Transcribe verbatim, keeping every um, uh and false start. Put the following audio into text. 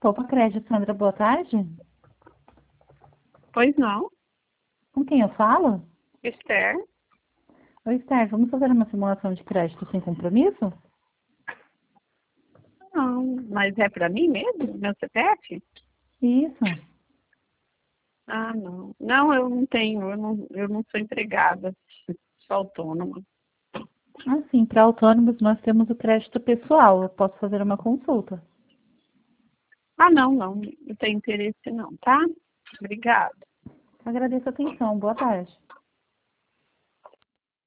Poupa Crédito, Sandra, boa tarde. Pois não, Com quem eu falo? Esther. Oi, Esther, vamos fazer uma simulação de crédito sem compromisso? Não, mas é para mim mesmo, meu C P F? Isso. Ah, não. Não, eu não tenho, eu não, eu não sou empregada, sou autônoma. Assim, para autônomos nós temos o crédito pessoal. Eu posso fazer uma consulta. Ah, não, não, não tenho interesse não, tá? Obrigada. Agradeço a atenção. Boa tarde.